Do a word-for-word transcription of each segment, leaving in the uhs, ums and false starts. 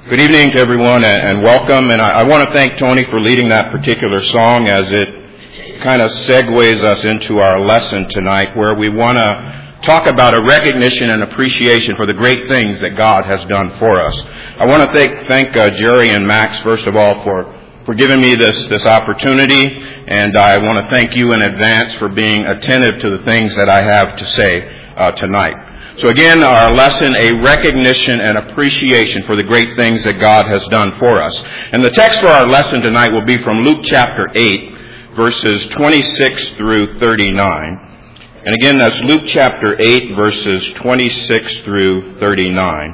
Good evening to everyone, and welcome. And I want to thank Tony for leading that particular song, as it kind of segues us into our lesson tonight, where we want to talk about a recognition and appreciation for the great things that God has done for us. I want to thank, thank uh, Jerry and Max, first of all, for, for giving me this, this opportunity. And I want to thank you in advance for being attentive to the things that I have to say uh, tonight. So again, our lesson, a recognition and appreciation for the great things that God has done for us. And the text for our lesson tonight will be from Luke chapter eight, verses twenty-six through thirty-nine. And again, that's Luke chapter eight, verses twenty-six through thirty-nine.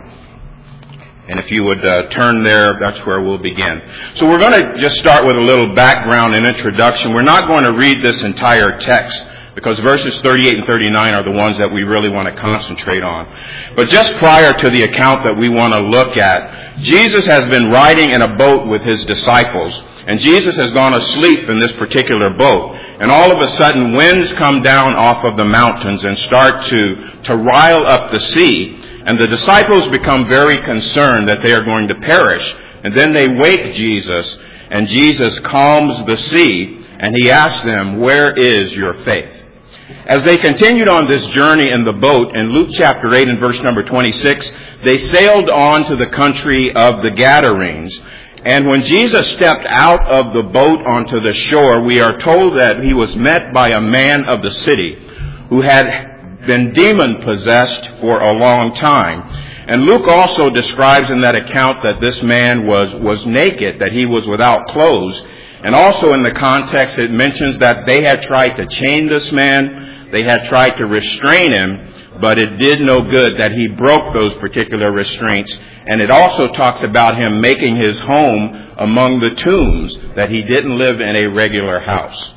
And if you would uh, turn there, that's where we'll begin. So we're going to just start with a little background and introduction. We're not going to read this entire text, because verses thirty-eight and thirty-nine are the ones that we really want to concentrate on. But just prior to the account that we want to look at, Jesus has been riding in a boat with his disciples. And Jesus has gone asleep in this particular boat. And all of a sudden, winds come down off of the mountains and start to, to rile up the sea. And the disciples become very concerned that they are going to perish. And then they wake Jesus, and Jesus calms the sea, and he asks them, "Where is your faith?" As they continued on this journey in the boat, in Luke chapter eight and verse number twenty-six, they sailed on to the country of the Gadarenes. And when Jesus stepped out of the boat onto the shore, we are told that he was met by a man of the city who had been demon-possessed for a long time. And Luke also describes in that account that this man was, was naked, that he was without clothes. And also in the context, it mentions that they had tried to chain this man, they had tried to restrain him, but it did no good, that he broke those particular restraints. And it also talks about him making his home among the tombs, that he didn't live in a regular house.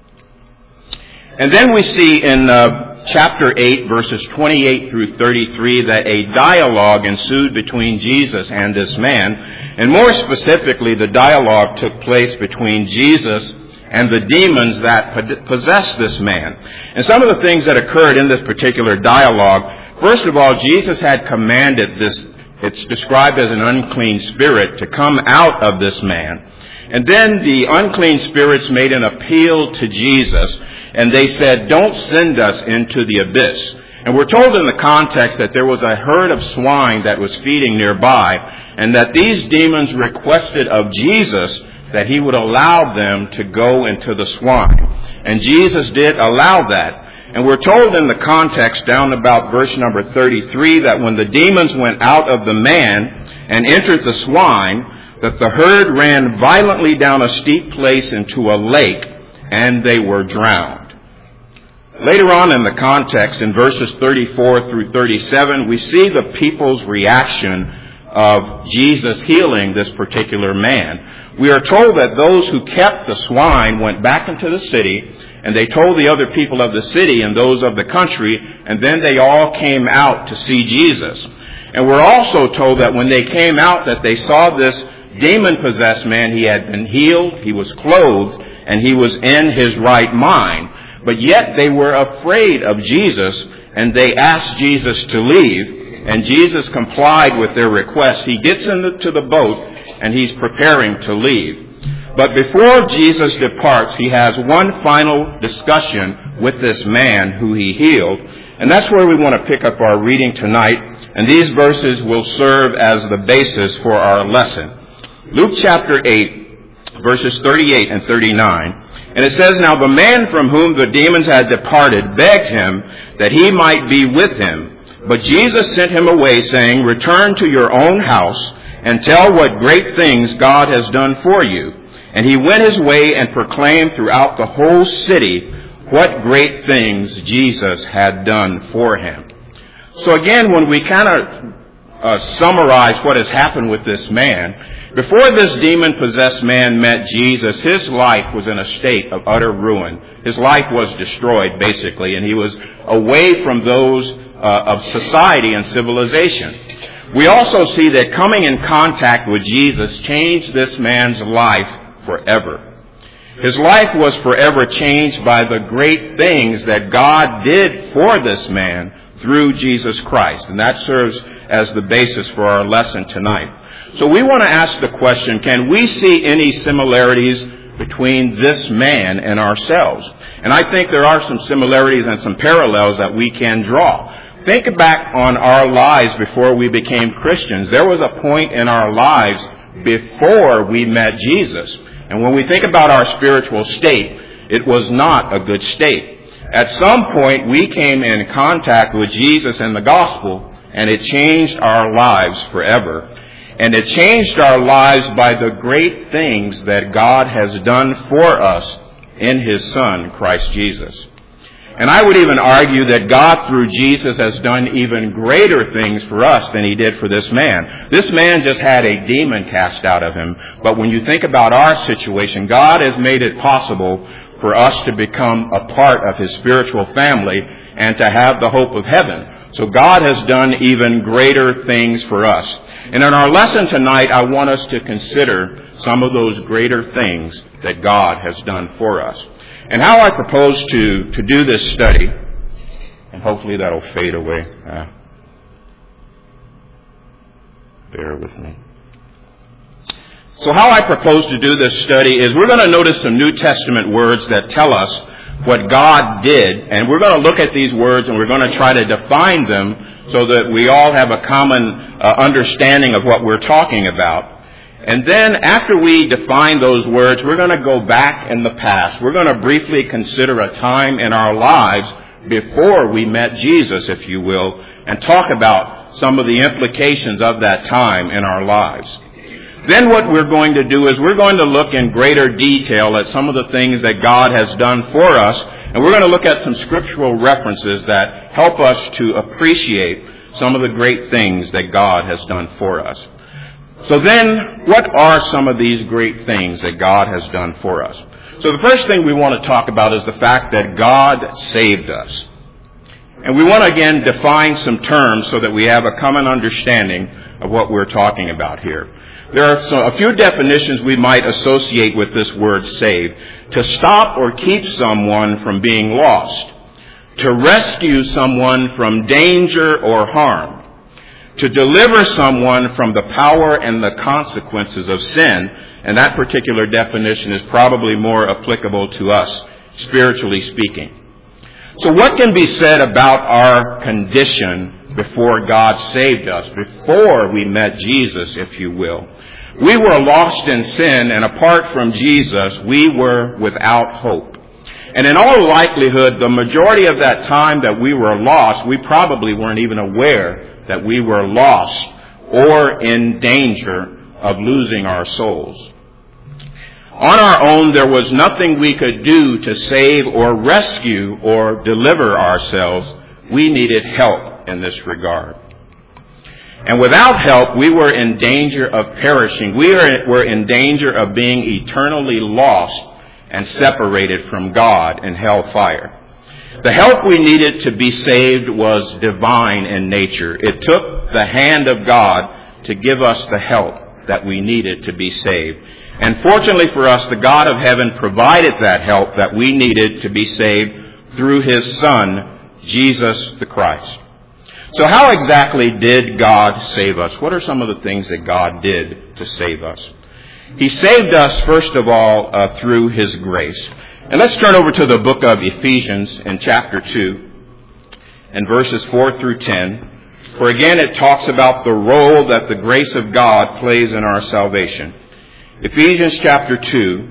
And then we see in uh, chapter eight, verses twenty-eight through thirty-three, that a dialogue ensued between Jesus and this man. And more specifically, the dialogue took place between Jesus and the demons that possessed this man. And some of the things that occurred in this particular dialogue, first of all, Jesus had commanded this, it's described as an unclean spirit, to come out of this man. And then the unclean spirits made an appeal to Jesus, and they said, "Don't send us into the abyss." And we're told in the context that there was a herd of swine that was feeding nearby, and that these demons requested of Jesus that he would allow them to go into the swine. And Jesus did allow that. And we're told in the context down about verse number thirty-three that when the demons went out of the man and entered the swine, that the herd ran violently down a steep place into a lake, and they were drowned. Later on in the context, in verses thirty-four through thirty-seven, we see the people's reaction of Jesus healing this particular man. We are told that those who kept the swine went back into the city, and they told the other people of the city and those of the country, and then they all came out to see Jesus. And we're also told that when they came out, that they saw this demon-possessed man. He had been healed, he was clothed, and he was in his right mind. But yet they were afraid of Jesus, and they asked Jesus to leave. And Jesus complied with their request. He gets into the boat, and he's preparing to leave. But before Jesus departs, he has one final discussion with this man who he healed. And that's where we want to pick up our reading tonight. And these verses will serve as the basis for our lesson. Luke chapter eight, verses thirty-eight and thirty-nine. And it says, "Now the man from whom the demons had departed begged him that he might be with him. But Jesus sent him away, saying, 'Return to your own house and tell what great things God has done for you.' And he went his way and proclaimed throughout the whole city what great things Jesus had done for him." So again, when we kind of uh, summarize what has happened with this man, before this demon-possessed man met Jesus, his life was in a state of utter ruin. His life was destroyed, basically, and he was away from those Uh, of society and civilization. We also see that coming in contact with Jesus changed this man's life forever. His life was forever changed by the great things that God did for this man through Jesus Christ. And that serves as the basis for our lesson tonight. So we want to ask the question, can we see any similarities between this man and ourselves? And I think there are some similarities and some parallels that we can draw. Think back on our lives before we became Christians. There was a point in our lives before we met Jesus. And when we think about our spiritual state, it was not a good state. At some point, we came in contact with Jesus and the gospel, and it changed our lives forever. And it changed our lives by the great things that God has done for us in His Son, Christ Jesus. And I would even argue that God, through Jesus, has done even greater things for us than He did for this man. This man just had a demon cast out of him. But when you think about our situation, God has made it possible for us to become a part of His spiritual family and to have the hope of heaven. So God has done even greater things for us. And in our lesson tonight, I want us to consider some of those greater things that God has done for us. And how I propose to, to do this study, and hopefully that'll fade away. Uh, bear with me. So how I propose to do this study is we're going to notice some New Testament words that tell us what God did, and we're going to look at these words and we're going to try to define them so that we all have a common uh, understanding of what we're talking about. And then after we define those words, we're going to go back in the past. We're going to briefly consider a time in our lives before we met Jesus, if you will, and talk about some of the implications of that time in our lives. Then what we're going to do is we're going to look in greater detail at some of the things that God has done for us, and we're going to look at some scriptural references that help us to appreciate some of the great things that God has done for us. So then, what are some of these great things that God has done for us? So the first thing we want to talk about is the fact that God saved us. And we want to again define some terms so that we have a common understanding of what we're talking about here. There are some, a few definitions we might associate with this word save. To stop or keep someone from being lost. To rescue someone from danger or harm. To deliver someone from the power and the consequences of sin. And that particular definition is probably more applicable to us, spiritually speaking. So what can be said about our condition before God saved us, before we met Jesus, if you will? We were lost in sin, and apart from Jesus, we were without hope. And in all likelihood, the majority of that time that we were lost, we probably weren't even aware that we were lost or in danger of losing our souls. On our own, there was nothing we could do to save or rescue or deliver ourselves. We needed help in this regard. And without help, we were in danger of perishing. We were in danger of being eternally lost and separated from God in hellfire. The help we needed to be saved was divine in nature. It took the hand of God to give us the help that we needed to be saved. And fortunately for us, the God of heaven provided that help that we needed to be saved through His Son, Jesus the Christ. So how exactly did God save us? What are some of the things that God did to save us? He saved us, first of all, uh, through His grace. And let's turn over to the book of Ephesians in chapter two and verses four through ten. For again, it talks about the role that the grace of God plays in our salvation. Ephesians chapter two,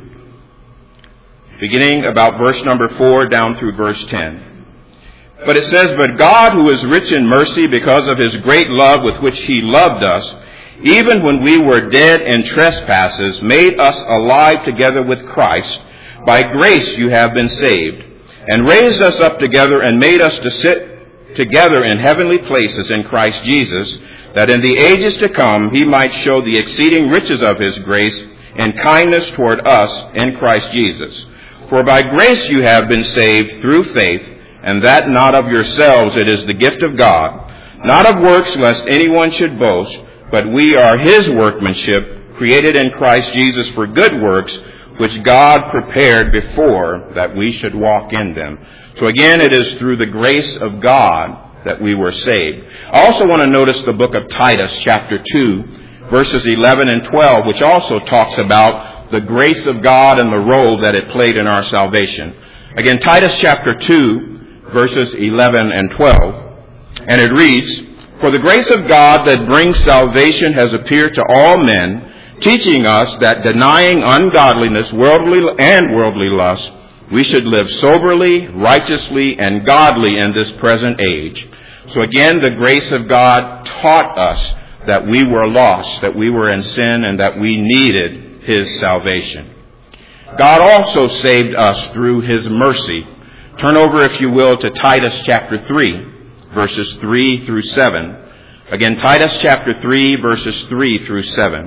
beginning about verse number four down through verse ten. But it says, But God, who is rich in mercy because of His great love with which He loved us, even when we were dead in trespasses, made us alive together with Christ. By grace you have been saved, and raised us up together and made us to sit together in heavenly places in Christ Jesus, that in the ages to come He might show the exceeding riches of His grace and kindness toward us in Christ Jesus. For by grace you have been saved through faith, and that not of yourselves, it is the gift of God, not of works, lest anyone should boast, but we are His workmanship, created in Christ Jesus for good works, which God prepared before that we should walk in them. So again, it is through the grace of God that we were saved. I also want to notice the book of Titus, chapter two, verses eleven and twelve, which also talks about the grace of God and the role that it played in our salvation. Again, Titus chapter two, verses eleven and twelve, and it reads, "For the grace of God that brings salvation has appeared to all men, teaching us that denying ungodliness, worldly and worldly lust, we should live soberly, righteously, and godly in this present age." So again, the grace of God taught us that we were lost, that we were in sin, and that we needed His salvation. God also saved us through His mercy. Turn over, if you will, to Titus chapter three, verses three through seven. Again, Titus chapter three, verses three through seven.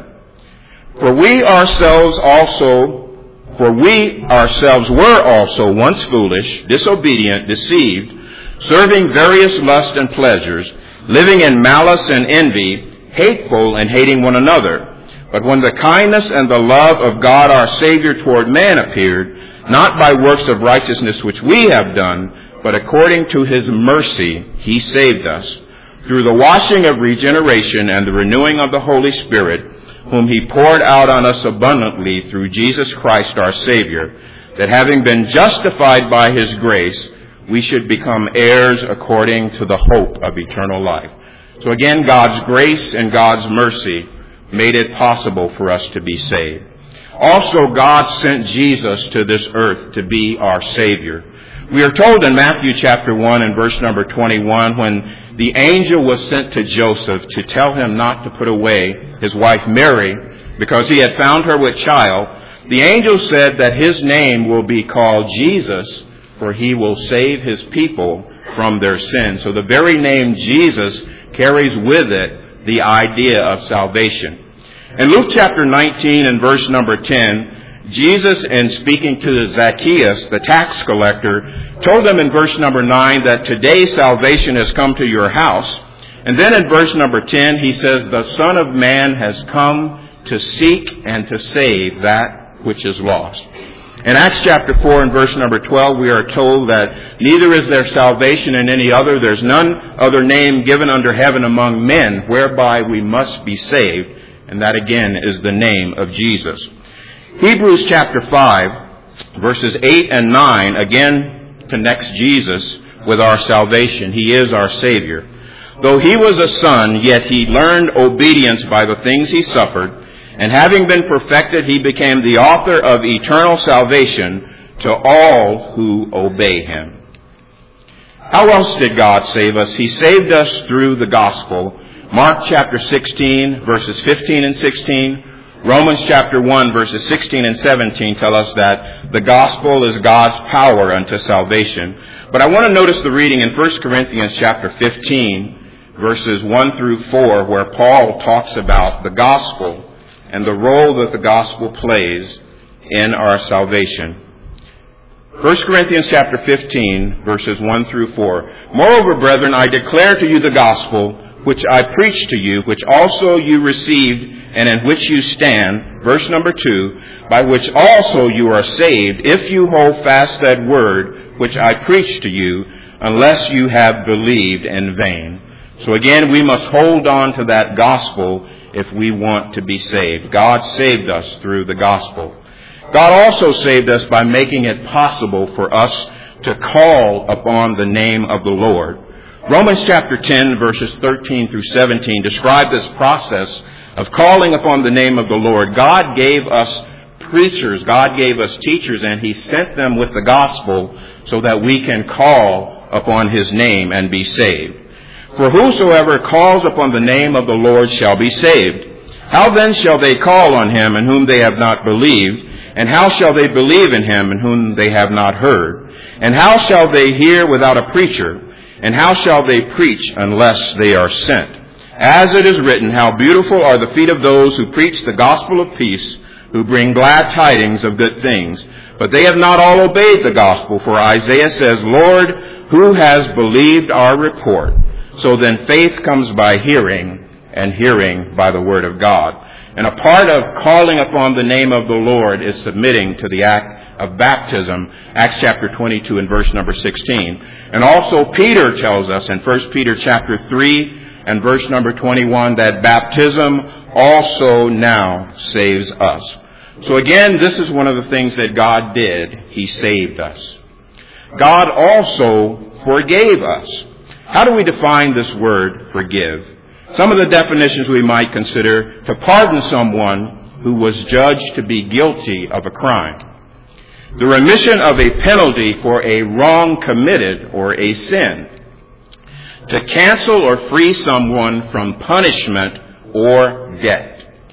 For we ourselves also For we ourselves were also once foolish, disobedient, deceived, serving various lusts and pleasures, living in malice and envy, hateful and hating one another. But when the kindness and the love of God our Savior toward man appeared, not by works of righteousness which we have done, but according to His mercy He saved us, through the washing of regeneration and the renewing of the Holy Spirit, whom He poured out on us abundantly through Jesus Christ our Savior, that having been justified by His grace, we should become heirs according to the hope of eternal life. So again, God's grace and God's mercy made it possible for us to be saved. Also, God sent Jesus to this earth to be our Savior. We are told in Matthew chapter one and verse number twenty-one, when the angel was sent to Joseph to tell him not to put away his wife Mary because he had found her with child, the angel said that his name will be called Jesus, for He will save His people from their sins. So the very name Jesus carries with it the idea of salvation. In Luke chapter nineteen and verse number ten, Jesus, in speaking to Zacchaeus, the tax collector, told him in verse number nine that today salvation has come to your house. And then in verse number ten, He says, the Son of Man has come to seek and to save that which is lost. In Acts chapter four and verse number twelve, we are told that neither is there salvation in any other. There's none other name given under heaven among men whereby we must be saved. And that again is the name of Jesus. Hebrews chapter five, verses eight and nine, again connects Jesus with our salvation. He is our Savior. Though He was a son, yet He learned obedience by the things He suffered, and having been perfected, He became the author of eternal salvation to all who obey Him. How else did God save us? He saved us through the gospel. Mark chapter sixteen, verses fifteen and sixteen, Romans chapter one, verses sixteen and seventeen tell us that the gospel is God's power unto salvation. But I want to notice the reading in First Corinthians chapter fifteen, verses one through four, where Paul talks about the gospel and the role that the gospel plays in our salvation. First Corinthians chapter fifteen, verses one through four. Moreover, brethren, I declare to you the gospel which I preached to you, which also you received, and in which you stand, verse number two, by which also you are saved, if you hold fast that word which I preached to you, unless you have believed in vain. So again, we must hold on to that gospel if we want to be saved. God saved us through the gospel. God also saved us by making it possible for us to call upon the name of the Lord. Romans chapter ten, verses thirteen through seventeen describe this process of calling upon the name of the Lord. God gave us preachers, God gave us teachers, and He sent them with the gospel so that we can call upon His name and be saved. For whosoever calls upon the name of the Lord shall be saved. How then shall they call on Him in whom they have not believed? And how shall they believe in Him in whom they have not heard? And how shall they hear without a preacher? And how shall they preach unless they are sent? As it is written, how beautiful are the feet of those who preach the gospel of peace, who bring glad tidings of good things. But they have not all obeyed the gospel, for Isaiah says, Lord, who has believed our report? So then faith comes by hearing, and hearing by the word of God. And a part of calling upon the name of the Lord is submitting to the act of baptism, Acts chapter twenty-two and verse number sixteen. And also Peter tells us in First Peter chapter three and verse number twenty-one that baptism also now saves us. So again, this is one of the things that God did. He saved us. God also forgave us. How do we define this word, forgive? Some of the definitions we might consider: to pardon someone who was judged to be guilty of a crime, the remission of a penalty for a wrong committed or a sin, to cancel or free someone from punishment or debt.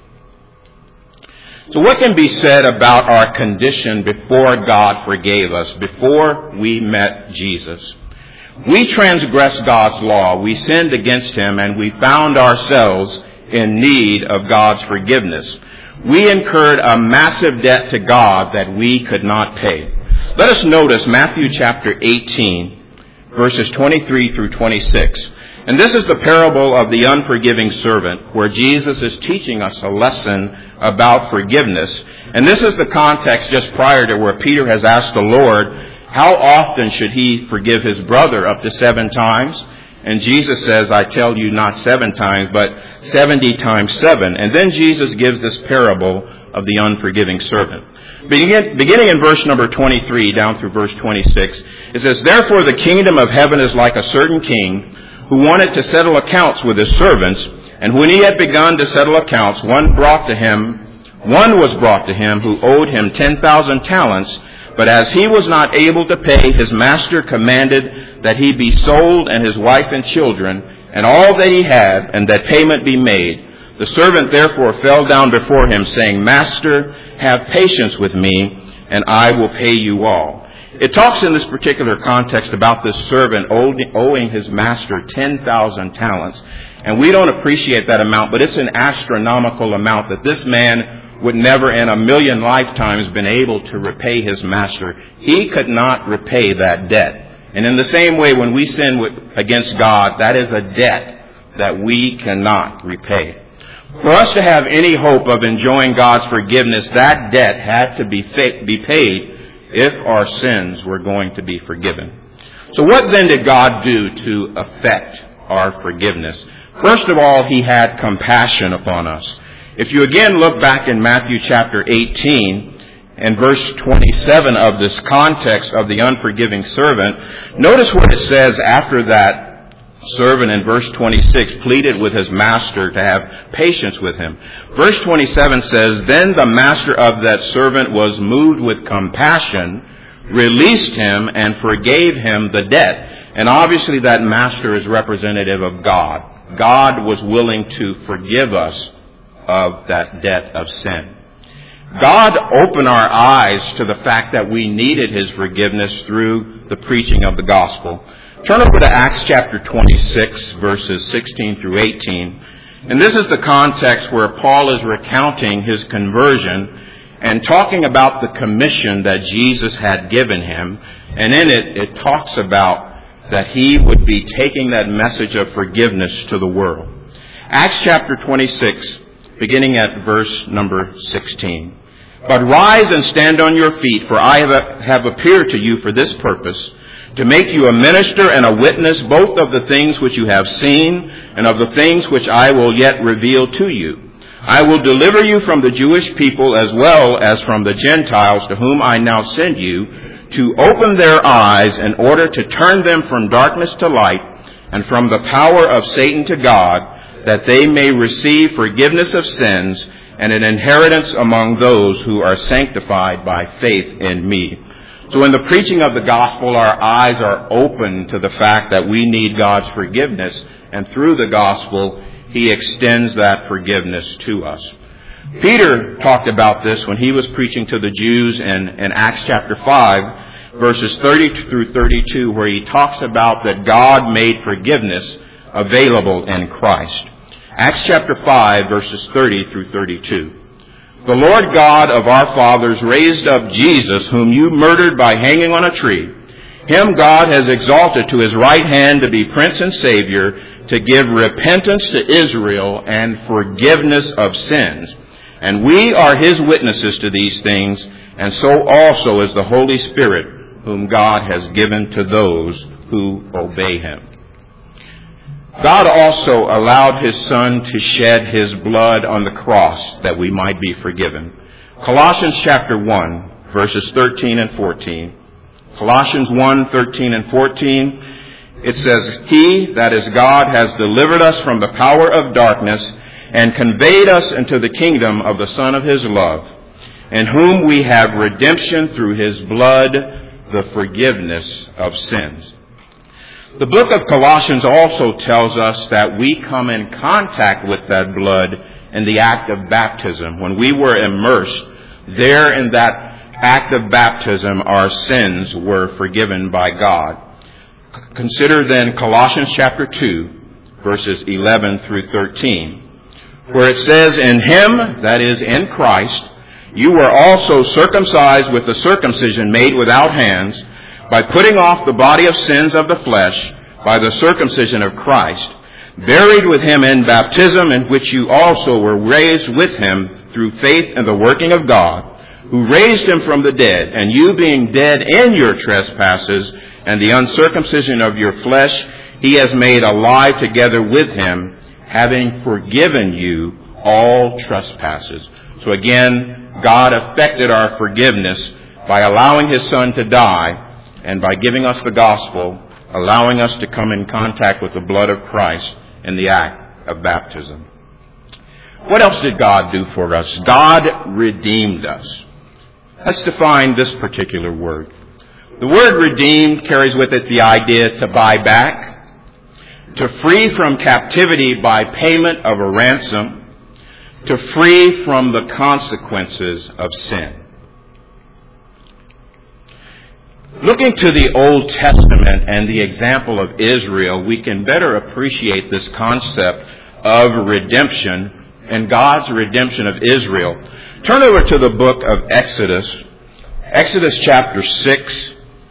So what can be said about our condition before God forgave us, before we met Jesus? We transgressed God's law, we sinned against Him, and we found ourselves in need of God's forgiveness. We incurred a massive debt to God that we could not pay. Let us notice Matthew chapter eighteen, verses twenty-three through twenty-six. And this is the parable of the unforgiving servant, where Jesus is teaching us a lesson about forgiveness. And this is the context just prior to where Peter has asked the Lord, how often should he forgive his brother? Up to seven times. And Jesus says, I tell you, not seven times, but seventy times seven. And then Jesus gives this parable of the unforgiving servant. Begin, beginning in verse number twenty-three down through verse twenty-six, it says, Therefore the kingdom of heaven is like a certain king who wanted to settle accounts with his servants. And when he had begun to settle accounts, one brought to him, one was brought to him who owed him ten thousand talents. But as he was not able to pay, his master commanded that he be sold and his wife and children and all that he had, and that payment be made. The servant therefore fell down before him, saying, Master, have patience with me, and I will pay you all. It talks in this particular context about this servant owing his master ten thousand talents. And we don't appreciate that amount, but it's an astronomical amount that this man would never in a million lifetimes been able to repay his master. He could not repay that debt. And in the same way, when we sin with, against God, that is a debt that we cannot repay. For us to have any hope of enjoying God's forgiveness, that debt had to be, fa- be paid if our sins were going to be forgiven. So what then did God do to effect our forgiveness? First of all, He had compassion upon us. If you again look back in Matthew chapter eighteen and verse twenty-seven of this context of the unforgiving servant, notice what it says after that servant in verse twenty-six pleaded with his master to have patience with him. Verse twenty-seven says, Then the master of that servant was moved with compassion, released him, and forgave him the debt. And obviously that master is representative of God. God was willing to forgive us of that debt of sin. God opened our eyes to the fact that we needed His forgiveness through the preaching of the gospel. Turn over to Acts chapter twenty-six, verses sixteen through eighteen. And this is the context where Paul is recounting his conversion and talking about the commission that Jesus had given him. And in it, it talks about that he would be taking that message of forgiveness to the world. Acts chapter twenty-six, beginning at verse number sixteen. But rise and stand on your feet, for I have appeared to you for this purpose, to make you a minister and a witness both of the things which you have seen and of the things which I will yet reveal to you. I will deliver you from the Jewish people as well as from the Gentiles, to whom I now send you, to open their eyes in order to turn them from darkness to light and from the power of Satan to God, that they may receive forgiveness of sins and an inheritance among those who are sanctified by faith in me. So in the preaching of the gospel, our eyes are open to the fact that we need God's forgiveness, and through the gospel, He extends that forgiveness to us. Peter talked about this when he was preaching to the Jews in, in Acts chapter five, verses thirty through thirty-two, where he talks about that God made forgiveness available in Christ. Acts chapter five, verses thirty through thirty-two. The Lord God of our fathers raised up Jesus, whom you murdered by hanging on a tree. Him God has exalted to His right hand to be Prince and Savior, to give repentance to Israel and forgiveness of sins. And we are his witnesses to these things, and so also is the Holy Spirit, whom God has given to those who obey him. God also allowed his Son to shed his blood on the cross that we might be forgiven. Colossians chapter one, verses thirteen and fourteen. Colossians one, thirteen and fourteen. It says, He, that is God, has delivered us from the power of darkness and conveyed us into the kingdom of the Son of his love, in whom we have redemption through his blood, the forgiveness of sins. The book of Colossians also tells us that we come in contact with that blood in the act of baptism. When we were immersed, there in that act of baptism, our sins were forgiven by God. Consider then Colossians chapter two, verses eleven through thirteen, where it says, In him, that is, in Christ, you were also circumcised with the circumcision made without hands, by putting off the body of sins of the flesh by the circumcision of Christ, buried with him in baptism, in which you also were raised with him through faith in the working of God, who raised him from the dead, and you being dead in your trespasses and the uncircumcision of your flesh, he has made alive together with him, having forgiven you all trespasses. So again, God effected our forgiveness by allowing his Son to die, and by giving us the gospel, allowing us to come in contact with the blood of Christ in the act of baptism. What else did God do for us? God redeemed us. Let's define this particular word. The word redeemed carries with it the idea to buy back, to free from captivity by payment of a ransom, to free from the consequences of sin. Looking to the Old Testament and the example of Israel, we can better appreciate this concept of redemption and God's redemption of Israel. Turn over to the book of Exodus, Exodus chapter six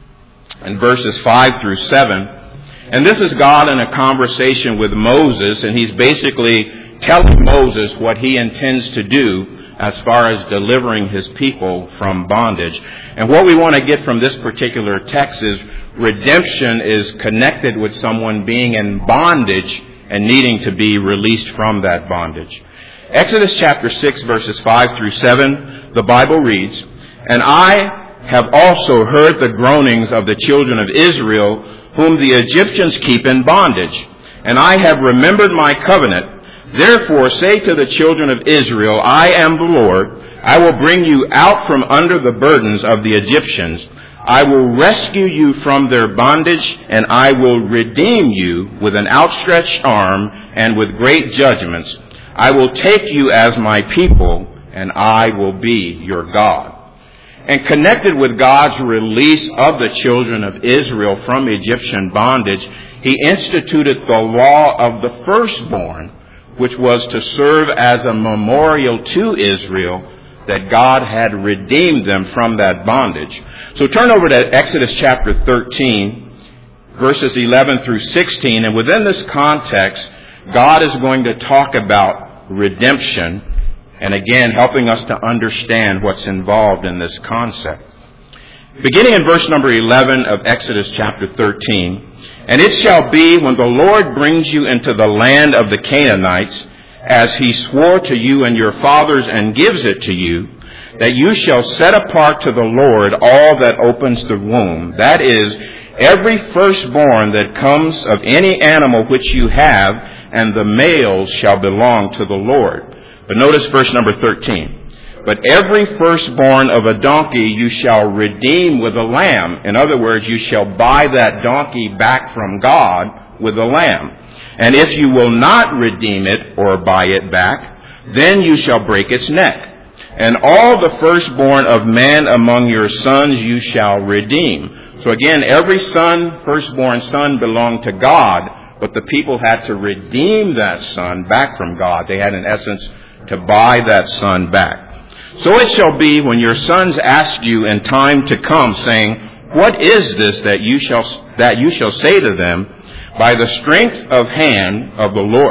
and verses five through seven. And this is God in a conversation with Moses, and he's basically telling Moses what he intends to do as far as delivering his people from bondage. And what we want to get from this particular text is redemption is connected with someone being in bondage and needing to be released from that bondage. Exodus chapter six, verses five through seven, the Bible reads, And I have also heard the groanings of the children of Israel, whom the Egyptians keep in bondage. And I have remembered my covenant. Therefore say to the children of Israel, I am the Lord. I will bring you out from under the burdens of the Egyptians. I will rescue you from their bondage, and I will redeem you with an outstretched arm and with great judgments. I will take you as my people, and I will be your God. And connected with God's release of the children of Israel from Egyptian bondage, he instituted the law of the firstborn, which was to serve as a memorial to Israel that God had redeemed them from that bondage. So turn over to Exodus chapter thirteen, verses eleven through sixteen. And within this context, God is going to talk about redemption, and again, helping us to understand what's involved in this concept. Beginning in verse number eleven of Exodus chapter thirteen, And it shall be when the Lord brings you into the land of the Canaanites, as he swore to you and your fathers and gives it to you, that you shall set apart to the Lord all that opens the womb. That is, every firstborn that comes of any animal which you have, and the males shall belong to the Lord. But notice verse number thirteen. But every firstborn of a donkey you shall redeem with a lamb. In other words, you shall buy that donkey back from God with a lamb. And if you will not redeem it or buy it back, then you shall break its neck. And all the firstborn of man among your sons you shall redeem. So again, every son, firstborn son, belonged to God, but the people had to redeem that son back from God. They had, in essence, to buy that son back. So it shall be when your sons ask you in time to come, saying, What is this that you shall that you shall say to them? By the strength of hand of the Lord.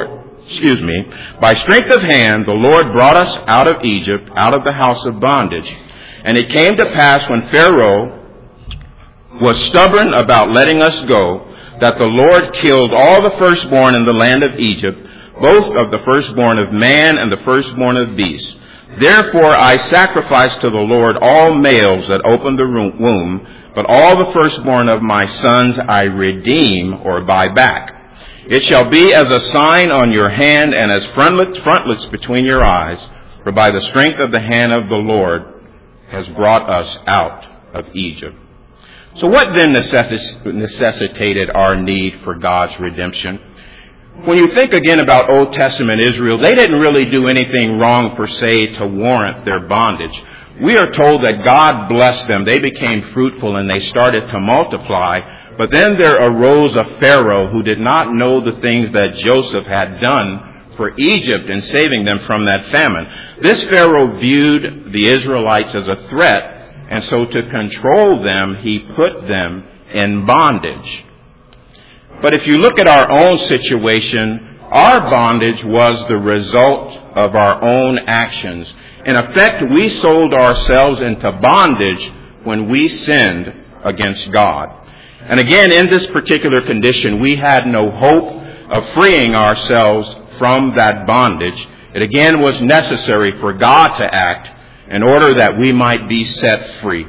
excuse me, by strength of hand, the Lord brought us out of Egypt, out of the house of bondage. And it came to pass when Pharaoh was stubborn about letting us go, that the Lord killed all the firstborn in the land of Egypt, both of the firstborn of man and the firstborn of beast. Therefore I sacrifice to the Lord all males that open the womb, but all the firstborn of my sons I redeem or buy back. It shall be as a sign on your hand and as frontlets, frontlets between your eyes, for by the strength of the hand of the Lord has brought us out of Egypt. So what then necessitated our need for God's redemption? When you think again about Old Testament Israel, they didn't really do anything wrong per se to warrant their bondage. We are told that God blessed them. They became fruitful and they started to multiply. But then there arose a Pharaoh who did not know the things that Joseph had done for Egypt in saving them from that famine. This Pharaoh viewed the Israelites as a threat, and so to control them, he put them in bondage. But if you look at our own situation, our bondage was the result of our own actions. In effect, we sold ourselves into bondage when we sinned against God. And again, in this particular condition, we had no hope of freeing ourselves from that bondage. It again was necessary for God to act in order that we might be set free,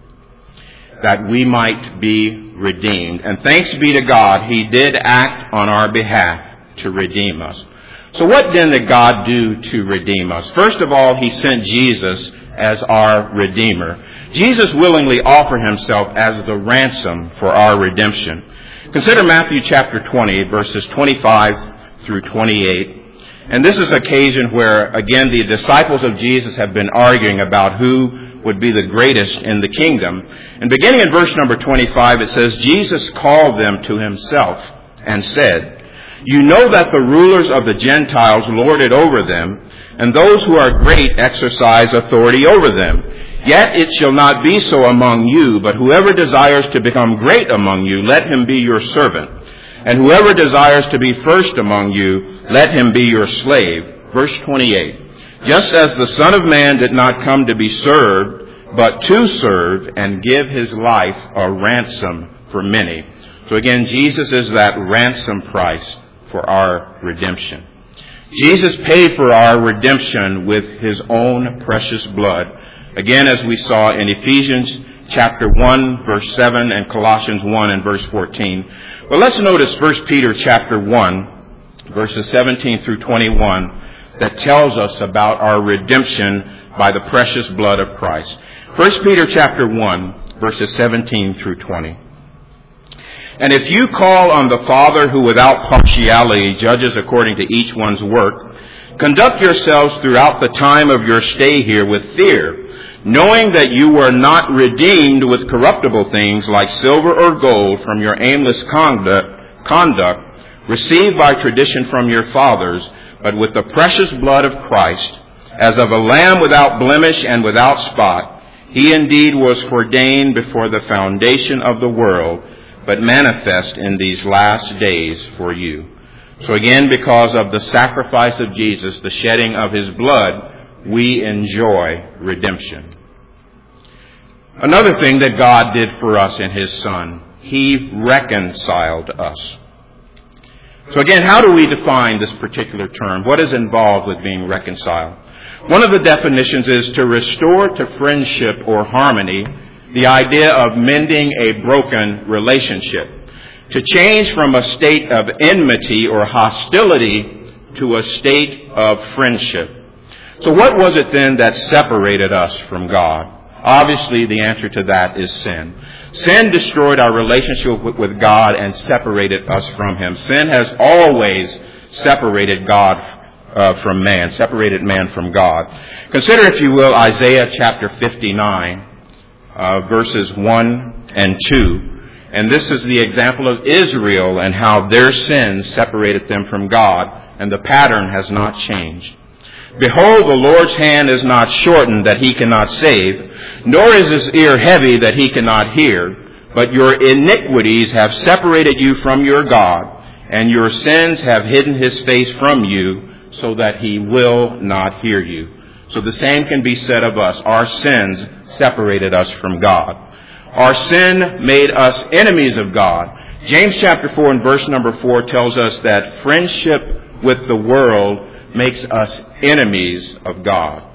that we might be redeemed. And thanks be to God, He did act on our behalf to redeem us. So what then did God do to redeem us? First of all, He sent Jesus as our Redeemer. Jesus willingly offered Himself as the ransom for our redemption. Consider Matthew chapter twenty, verses twenty-five through twenty-eight. And this is an occasion where, again, the disciples of Jesus have been arguing about who would be the greatest in the kingdom. And beginning in verse number twenty-five, it says, Jesus called them to Himself and said, "You know that the rulers of the Gentiles lord it over them, and those who are great exercise authority over them. Yet it shall not be so among you, but whoever desires to become great among you, let him be your servant. And whoever desires to be first among you, let him be your slave." Verse twenty-eight. "Just as the Son of Man did not come to be served, but to serve and give His life a ransom for many." So again, Jesus is that ransom price for our redemption. Jesus paid for our redemption with His own precious blood. Again, as we saw in Ephesians chapter one, verse seven, and Colossians one and verse fourteen. But let's notice First Peter chapter one, verses seventeen through twenty-one, that tells us about our redemption by the precious blood of Christ. First Peter chapter one, verses seventeen through twenty. "And if you call on the Father who without partiality judges according to each one's work, conduct yourselves throughout the time of your stay here with fear, knowing that you were not redeemed with corruptible things like silver or gold from your aimless conduct, conduct received by tradition from your fathers, but with the precious blood of Christ, as of a lamb without blemish and without spot. He indeed was ordained before the foundation of the world, but manifest in these last days for you." So again, because of the sacrifice of Jesus, the shedding of His blood, we enjoy redemption. Another thing that God did for us in His Son, He reconciled us. So again, how do we define this particular term? What is involved with being reconciled? One of the definitions is to restore to friendship or harmony, the idea of mending a broken relationship. To change from a state of enmity or hostility to a state of friendship. So what was it then that separated us from God? Obviously, the answer to that is sin. Sin destroyed our relationship with God and separated us from Him. Sin has always separated God uh, from man, separated man from God. Consider, if you will, Isaiah chapter fifty-nine, uh, verses one and two. And this is the example of Israel and how their sins separated them from God, and the pattern has not changed. "Behold, the Lord's hand is not shortened that He cannot save, nor is His ear heavy that He cannot hear. But your iniquities have separated you from your God, and your sins have hidden his face from you so that he will not hear you. So the same can be said of us. Our sins separated us from God. Our sin made us enemies of God. James chapter four and verse number four tells us that friendship with the world makes us enemies of God.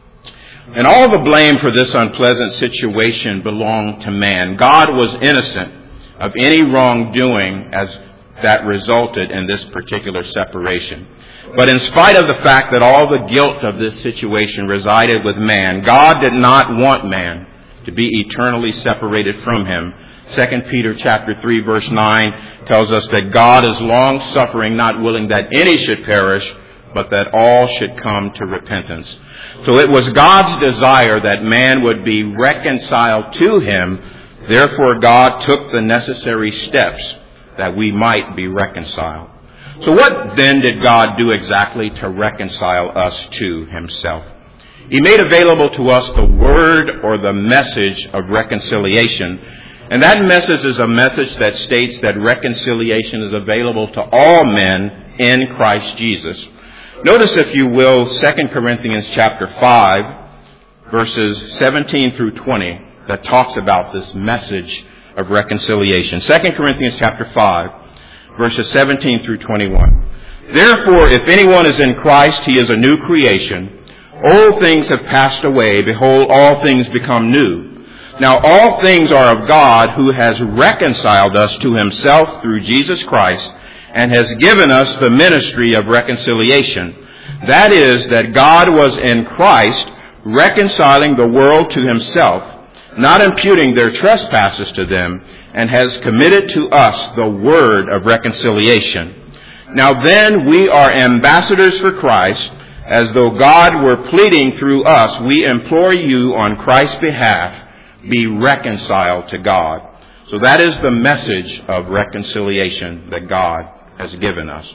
And all the blame for this unpleasant situation belonged to man. God was innocent of any wrongdoing as that resulted in this particular separation. But in spite of the fact that all the guilt of this situation resided with man, God did not want man to be eternally separated from him. Second Peter chapter three verse nine tells us that God is long-suffering, not willing that any should perish, but that all should come to repentance. So it was God's desire that man would be reconciled to him. Therefore, God took the necessary steps that we might be reconciled. So what then did God do exactly to reconcile us to himself? He made available to us the word or the message of reconciliation. And that message is a message that states that reconciliation is available to all men in Christ Jesus. Notice, if you will, Second Corinthians chapter five, verses seventeen through twenty, that talks about this message of reconciliation. Second Corinthians chapter five, verses seventeen through twenty-one. Therefore, if anyone is in Christ, he is a new creation. Old things have passed away. Behold, all things become new. Now all things are of God, who has reconciled us to himself through Jesus Christ, and has given us the ministry of reconciliation. That is, that God was in Christ, reconciling the world to himself, not imputing their trespasses to them, and has committed to us the word of reconciliation. Now then, we are ambassadors for Christ, as though God were pleading through us. We implore you on Christ's behalf, be reconciled to God. So that is the message of reconciliation that God has given us.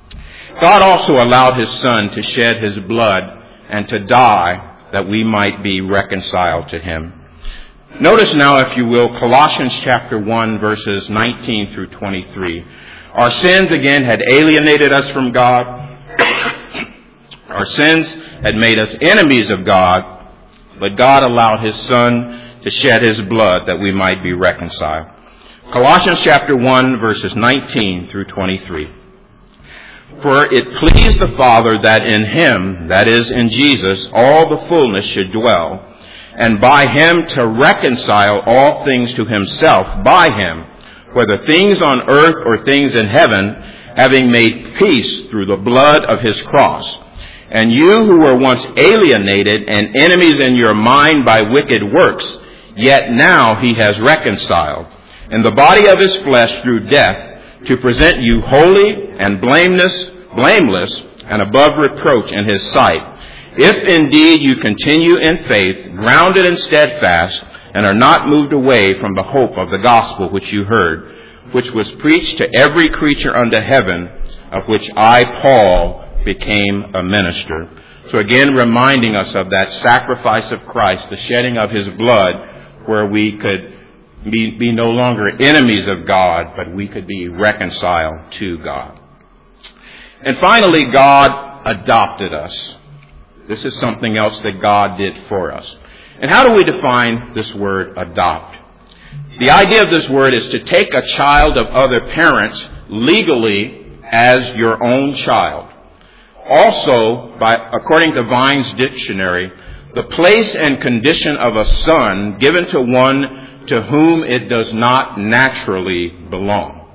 God also allowed his Son to shed his blood and to die that we might be reconciled to him. Notice now, if you will, Colossians chapter one, verses nineteen through twenty-three. Our sins again had alienated us from God. Our sins had made us enemies of God, but God allowed his Son to shed his blood that we might be reconciled. Colossians chapter one, verses nineteen through twenty-three. For it pleased the Father that in him, that is, in Jesus, all the fullness should dwell, and by him to reconcile all things to himself by him, whether things on earth or things in heaven, having made peace through the blood of his cross. And you who were once alienated and enemies in your mind by wicked works, yet now he has reconciled in the body of his flesh through death, to present you holy and blameless, blameless and above reproach in his sight. If indeed you continue in faith, grounded and steadfast, and are not moved away from the hope of the gospel which you heard, which was preached to every creature under heaven, of which I, Paul, became a minister. So again, reminding us of that sacrifice of Christ, the shedding of his blood, where we could be, be no longer enemies of God, but we could be reconciled to God. And finally, God adopted us. This is something else that God did for us. And how do we define this word, adopt? The idea of this word is to take a child of other parents legally as your own child. Also, by, according to Vine's dictionary, the place and condition of a son given to one to whom it does not naturally belong.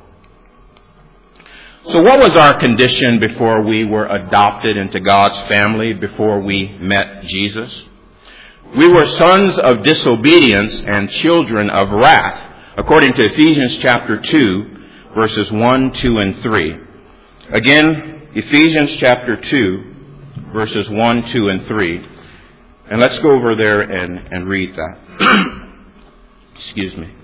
So what was our condition before we were adopted into God's family, before we met Jesus? We were sons of disobedience and children of wrath, according to Ephesians chapter two, verses one, two, and three. Again, Ephesians chapter two, verses one, two, and three. And let's go over there and, and read that. Excuse me.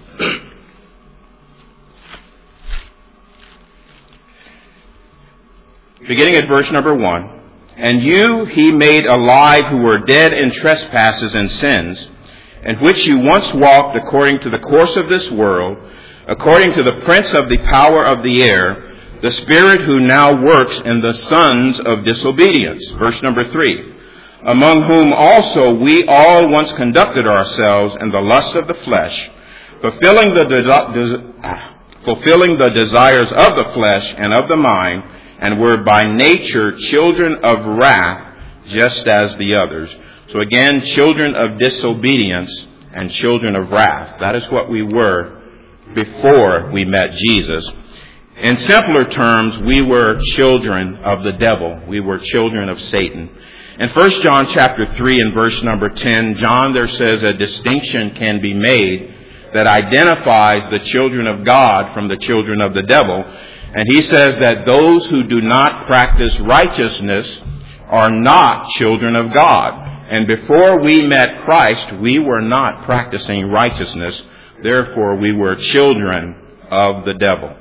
Beginning at verse number one. And you he made alive who were dead in trespasses and sins, in which you once walked according to the course of this world, according to the prince of the power of the air, the Spirit who now works in the sons of disobedience. Verse number three, among whom also we all once conducted ourselves in the lust of the flesh, fulfilling the, de- de- fulfilling the desires of the flesh and of the mind, and were by nature children of wrath, just as the others. So again, children of disobedience and children of wrath. That is what we were before we met Jesus. In simpler terms, we were children of the devil. We were children of Satan. In First John chapter three and verse number ten, John there says a distinction can be made that identifies the children of God from the children of the devil. And he says that those who do not practice righteousness are not children of God. And before we met Christ, we were not practicing righteousness. Therefore, we were children of the devil.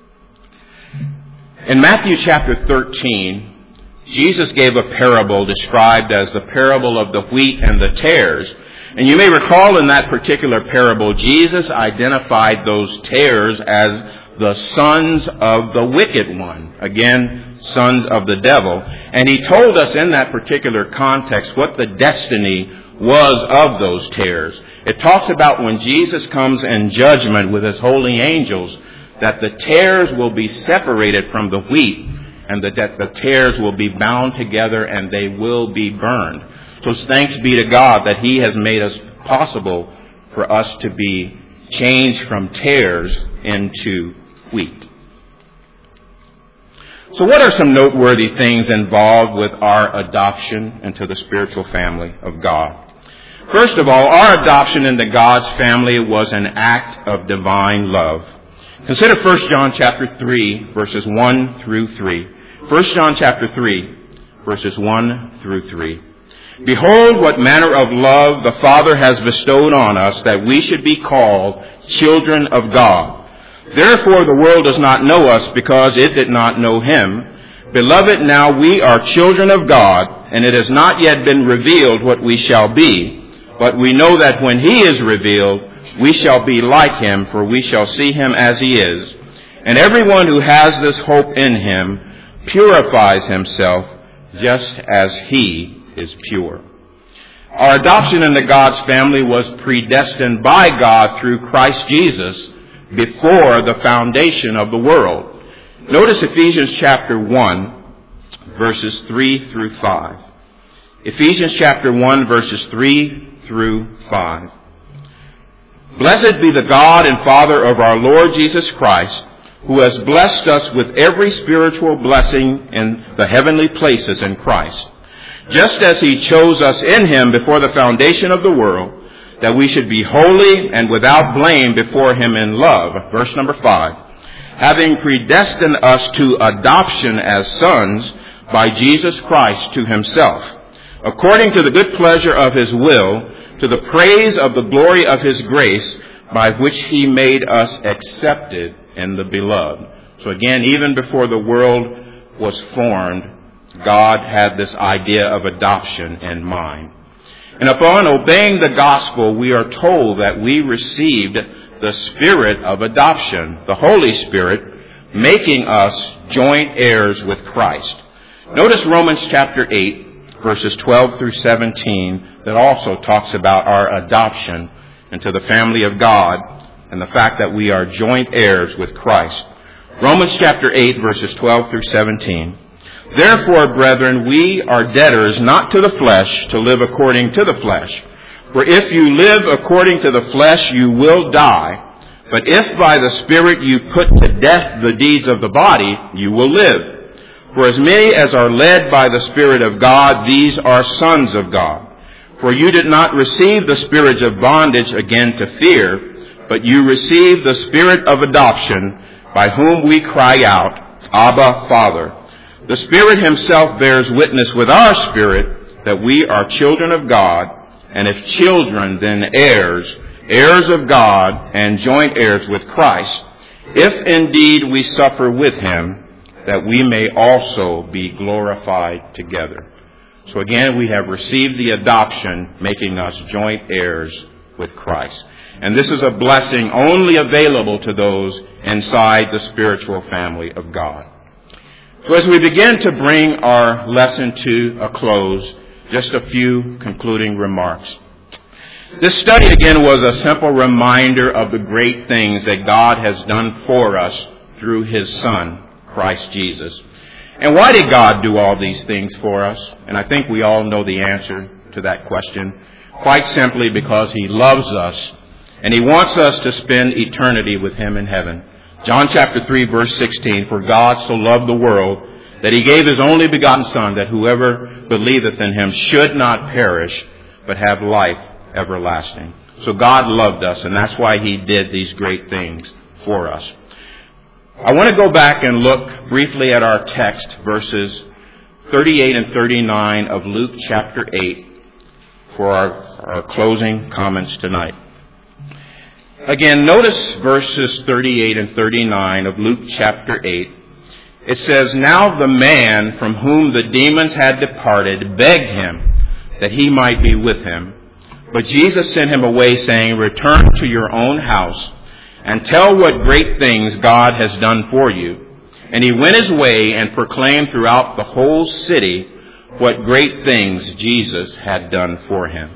In Matthew chapter thirteen, Jesus gave a parable described as the parable of the wheat and the tares. And you may recall in that particular parable, Jesus identified those tares as the sons of the wicked one. Again, sons of the devil. And he told us in that particular context what the destiny was of those tares. It talks about when Jesus comes in judgment with his holy angels, that the tares will be separated from the wheat, and that the tares will be bound together and they will be burned. So thanks be to God that he has made us possible for us to be changed from tares into wheat. So what are some noteworthy things involved with our adoption into the spiritual family of God? First of all, our adoption into God's family was an act of divine love. Consider First John chapter three, verses one through three. First John chapter three, verses one through three. Behold, what manner of love the Father has bestowed on us, that we should be called children of God. Therefore the world does not know us, because it did not know him. Beloved, now we are children of God, and it has not yet been revealed what we shall be. But we know that when he is revealed, we shall be like him, for we shall see him as he is. And everyone who has this hope in him purifies himself just as he is pure. Our adoption into God's family was predestined by God through Christ Jesus before the foundation of the world. Notice Ephesians chapter one, verses three through five. Ephesians chapter one, verses three through five. Blessed be the God and Father of our Lord Jesus Christ, who has blessed us with every spiritual blessing in the heavenly places in Christ, just as he chose us in him before the foundation of the world, that we should be holy and without blame before him in love. Verse number five. Having predestined us to adoption as sons by Jesus Christ to himself, according to the good pleasure of his will, to the praise of the glory of his grace, by which he made us accepted in the beloved. So again, even before the world was formed, God had this idea of adoption in mind. And upon obeying the gospel, we are told that we received the spirit of adoption, the Holy Spirit, making us joint heirs with Christ. Notice Romans chapter eight, verses twelve through seventeen, that also talks about our adoption into the family of God and the fact that we are joint heirs with Christ. Romans chapter eight, verses twelve through seventeen. Therefore, brethren, we are debtors not to the flesh, to live according to the flesh. For if you live according to the flesh, you will die. But if by the Spirit you put to death the deeds of the body, you will live. For as many as are led by the Spirit of God, these are sons of God. For you did not receive the spirit of bondage again to fear, but you received the Spirit of adoption, by whom we cry out, Abba, Father. The Spirit himself bears witness with our spirit that we are children of God, and if children, then heirs, heirs of God, and joint heirs with Christ, if indeed we suffer with him, that we may also be glorified together. So again, we have received the adoption, making us joint heirs with Christ. And this is a blessing only available to those inside the spiritual family of God. So as we begin to bring our lesson to a close, just a few concluding remarks. This study again was a simple reminder of the great things that God has done for us through His Son, Christ Jesus. And why did God do all these things for us? And I think we all know the answer to that question. Quite simply because He loves us and He wants us to spend eternity with Him in heaven. John chapter three verse sixteen, for God so loved the world that He gave His only begotten Son, that whoever believeth in Him should not perish, but have life everlasting. So God loved us, and that's why He did these great things for us. I want to go back and look briefly at our text, verses thirty-eight and thirty-nine of Luke chapter eight, for our, our closing comments tonight. Again, notice verses thirty-eight and thirty-nine of Luke chapter eight. It says, now the man from whom the demons had departed begged Him that he might be with him. But Jesus sent him away, saying, return to your own house and tell what great things God has done for you. And he went his way and proclaimed throughout the whole city what great things Jesus had done for him.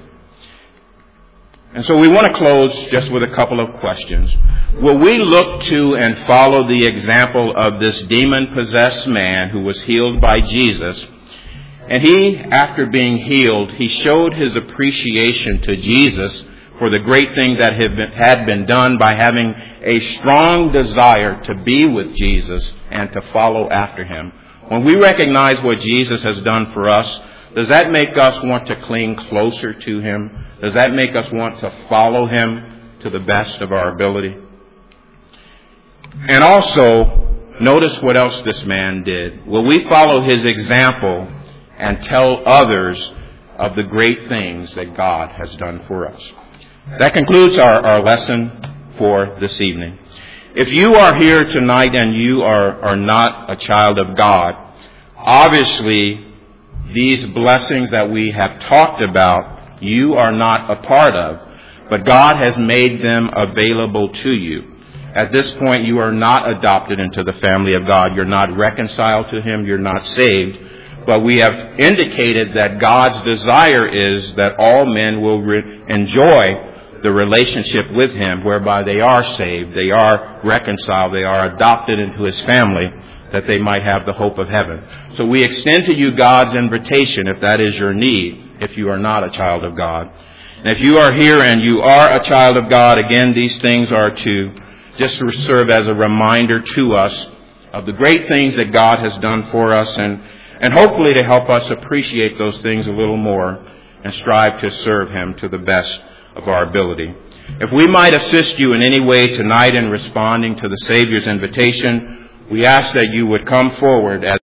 And so we want to close just with a couple of questions. Will we look to and follow the example of this demon-possessed man who was healed by Jesus? And he, after being healed, he showed his appreciation to Jesus for the great thing that had been done by having a strong desire to be with Jesus and to follow after Him. When we recognize what Jesus has done for us, does that make us want to cling closer to Him? Does that make us want to follow Him to the best of our ability? And also, notice what else this man did. Will we follow his example and tell others of the great things that God has done for us? That concludes our, our lesson for this evening. If you are here tonight and you are, are not a child of God, obviously these blessings that we have talked about, you are not a part of, but God has made them available to you. At this point, you are not adopted into the family of God. You're not reconciled to Him. You're not saved. But we have indicated that God's desire is that all men will re- enjoy the relationship with Him, whereby they are saved, they are reconciled, they are adopted into His family, that they might have the hope of heaven. So we extend to you God's invitation, if that is your need, if you are not a child of God. And if you are here and you are a child of God, again, these things are to just serve as a reminder to us of the great things that God has done for us, and, and hopefully to help us appreciate those things a little more and strive to serve Him to the best of our ability. If we might assist you in any way tonight in responding to the Savior's invitation, we ask that you would come forward as